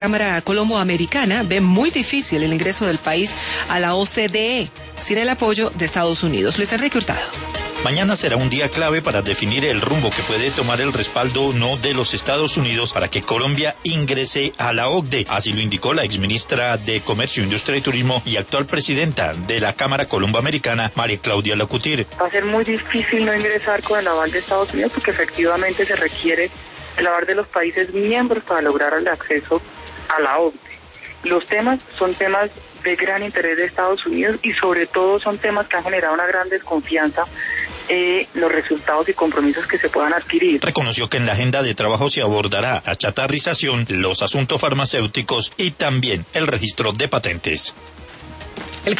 Cámara Colombo-Americana ve muy difícil el ingreso del país a la OCDE sin el apoyo de Estados Unidos. Luis Enrique Hurtado. Mañana será un día clave para definir el rumbo que puede tomar el respaldo o no de los Estados Unidos para que Colombia ingrese a la OCDE. Así lo indicó la exministra de Comercio, Industria y Turismo y actual presidenta de la Cámara Colombo-Americana, María Claudia Locutir. Va a ser muy difícil no ingresar con el aval de Estados Unidos porque efectivamente se requiere el aval de los países miembros para lograr el acceso a la OCDE. Los temas son temas de gran interés de Estados Unidos y sobre todo son temas que han generado una gran desconfianza los resultados y compromisos que se puedan adquirir. Reconoció que en la agenda de trabajo se abordará la chatarrización, los asuntos farmacéuticos y también el registro de patentes.